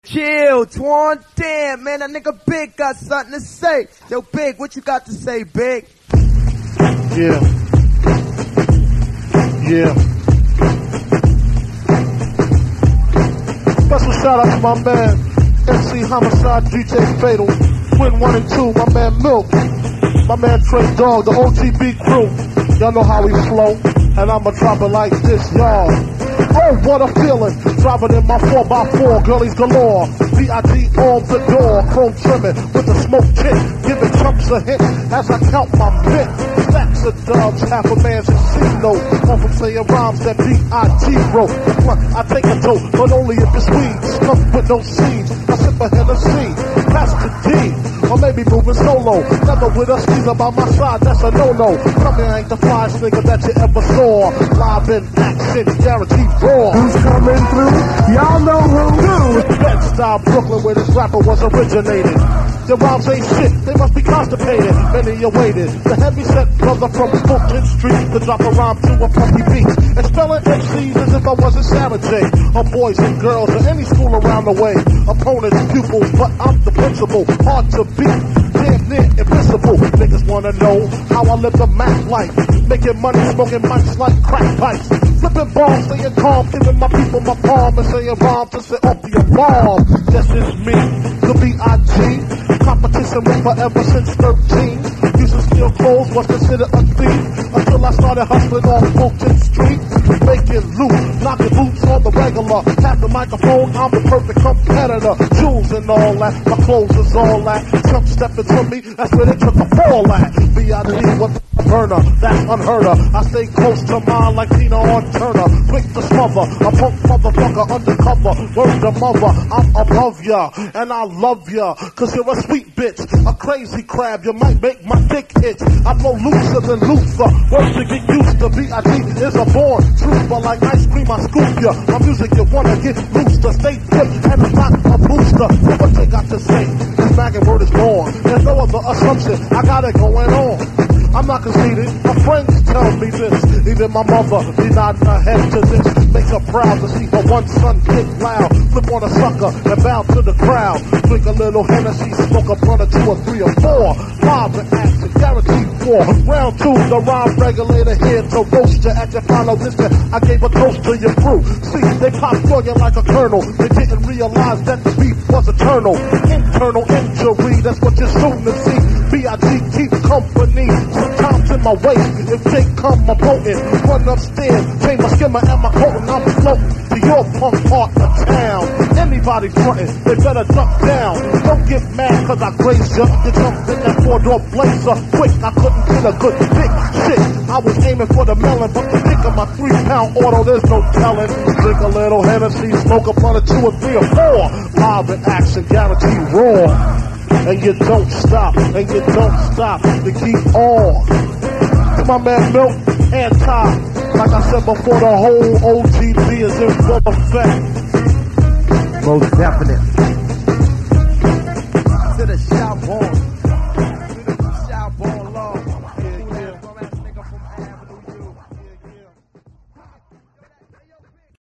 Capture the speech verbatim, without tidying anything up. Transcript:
Chill, Twan, damn, man, that nigga Big got something to say. Yo, Big, what you got to say, Big? Yeah. Yeah. Special shout out to my man, M C Homicide, D J Fatal, Twin one and two, my man Milk, my man Trey Dog, the O G B crew. Y'all know how we flow, and I'ma drop it like this, y'all. Oh, what a feeling, driving in my four by four, girlies galore. V I D on the door, chrome trimming with the smoke kit, giving chumps a hit as I count my mint. Stacks of dubs, half a man's casino, off from saying rhymes that B I G wrote. I take a tote, but only if it's weed, stuffed with no seeds. I sip a Hennessy, pass the D, or maybe moving solo. Never with a squeeze by my side, that's a no-no. Come here, ain't the flyest nigga that you ever saw. Live in action, guaranteed raw. Who's coming through? Y'all know who. Bed-Stuy, Brooklyn, where this rapper was originated. Your rhymes ain't shit, they must be constipated. Many awaited. The heavy-set brother from Fulton Street to drop a rhyme to a funky beat. Expelling M Cs as if I wasn't Sarah J. Or boys and girls or any school around the way. Opponents, pupils, but I'm the principal. Hard to beat, damn near invisible. Niggas wanna know how I live the Mac life. Making money, smoking mics like crack pipes. Flipping bombs, staying calm, giving my people my palm and saying rhymes to set off your bomb. This is me, the B I G. Competition was forever since thirteen. Using steel clothes was considered a thief until I started hustling on Fulton Street. Making loot, knocking boots on the regular. Tap the microphone, I'm the perfect competitor. Jewels and all that, my clothes is all that. Jump stepping to me, that's where they took a fall at. B I G was a burner, that's unheard of. I stay close to mine like Tina on Turner. Quick to smother, a punk motherfucker undercover. Word to mother, I'm above ya, and I love ya, cause you're a sweet bitch, a crazy crab, you might make my dick itch. I blow looser than Luther, words to get used to. B I G is a born trooper, like ice cream I scoop ya. My music you wanna get loose to stay fit, and it's not a booster. What they got to say, this maggot word is born. There's no other assumption, I got it going on. I'm not conceited, my friends tell me this. Even my mother be nodding her head to this. Makes her proud to see her one son kick loud. Flip on a sucker and bow to the crowd. Drink a little Hennessy, smoke a blunt or two or three or four. Live in action, guaranteed four. Round two, the rhyme regulator here to roast you at your final distance. I gave a toast to your crew. See, they popped for you like a kernel. They didn't realize that the beef was eternal. Internal injury, that's what you're soon to see. B I G keep company. Sometimes in my waist, if they come, I'm potent. Run upstairs, change my skimmer and my coat, and I'm floating to your punk part of town. Anybody frontin', they better duck down. Don't get mad cause I grace ya. You jumped in that four-door blazer quick, I couldn't get a good big shit. I was aiming for the melon, but the pick of my three-pound auto, there's no telling. Drink a little Hennessy, smoke a blunt or two or three or four. Live in action, guaranteed raw. And you don't stop, and you don't stop, you keep on. To my man Milk and Ty, like I said before, the whole O G B is in full effect. Most definite.